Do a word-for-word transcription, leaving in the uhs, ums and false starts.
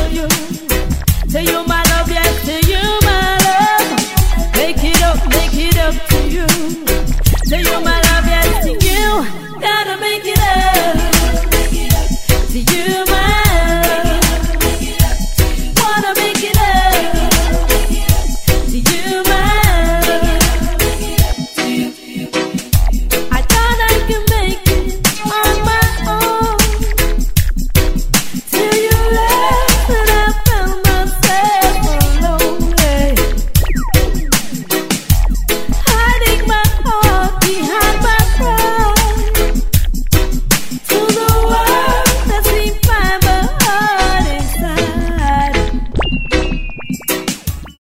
you. To you my love, yes, to you my love. Make it up, make it up to you. To you my